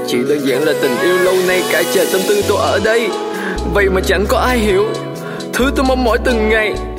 Chỉ đơn giản là tình yêu lâu nay cải trề tâm tư tôi ở đây. Vậy mà chẳng có ai hiểu thứ tôi mong mỏi từng ngày.